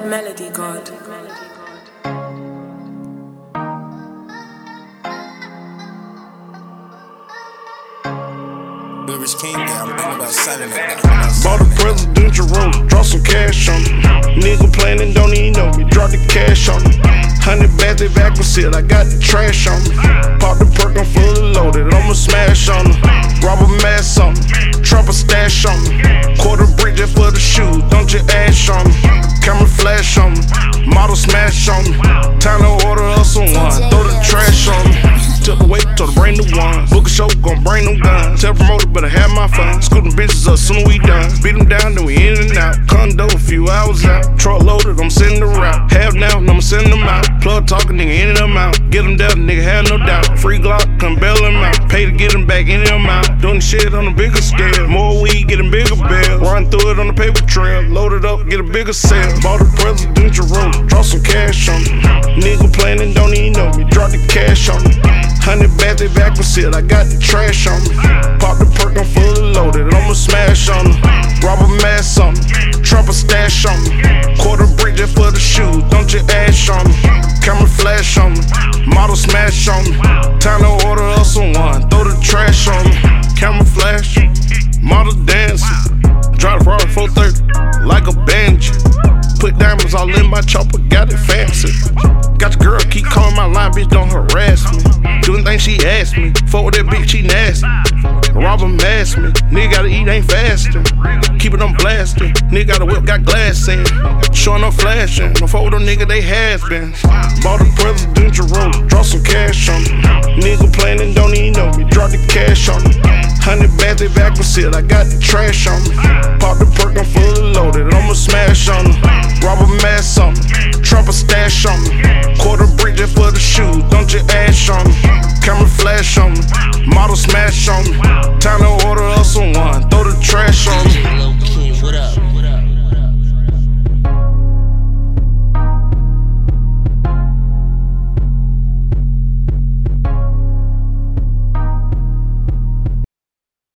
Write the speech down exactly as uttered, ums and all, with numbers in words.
Melody God. Rich King, yeah, I'm thinking about selling it. Bought a presidential road, drop some cash on me. Nigga planning, don't even know me, drop the cash on me. Hundred bags, they vacuum sealed, I got the trash on me. Pop the perk, I'm fully loaded, I'ma smash on them. Rob a mask on me, trap a stash on me. Quarter brick just for the shoes, don't you ash on me. Camera flash on me, model smash on me. Time to order us some wine, throw the trash on me. Took the weight, told the bring the one. Book a show, gon' bring them guns. Tell promoter, better have my fun. Scoot them bitches up soon as we done. Beat them down, then we in and out. Condo, a few hours out. Truck loaded, I'm sending the route. Half now, I'ma send them out. Plug talking, nigga, in and them out. Get them down, nigga, have no doubt. Free Glock, come bail them out. Pay to get them back, in them out. Doing shit on a bigger scale. More weed, getting bigger bills. Run through it on the paper trail. Load it up, get a bigger sale. Bought a presidential road, drop some cash on me. Nigga planning, don't even know me. Drop the cash on me. Hundred bags, they vacuum sealed, I got the trash on me. Pop the perk, I'm fully loaded, I'ma smash on them. Rob a mask on me, trap a stash on me. Quarter brick just for the shoes, don't you ash on me. Camera flash on me, model smash on me. Time to order us some wine, throw the trash on me. Camera flash, model dancing. Drive the Ferrari four thirty, like a bandit. Put diamonds all in my chopper, got it fancy. Got the girl keep calling my line, bitch, don't harass me. Doing things she asked me. Fuck with that bitch, she nasty. Rob 'em mask me. Nigga gotta eat, ain't fasting. Keep it on blasting. Nigga got a whip, got glass in. Showing up flashing. No fuck with them nigga, they has been. Bought a presidential road, drop some cash on me. Nigga planning, don't even know me. Drop the cash on me. Hundred bags, they vacuum sealed, I got the trash on me. Pop the perk, I'm fully loaded, I'ma smash on them. Rob a mask on me, trap a stash on me. Quarter brick just for the shoes, don't you ash on me. Camera flash on me, model smash on me.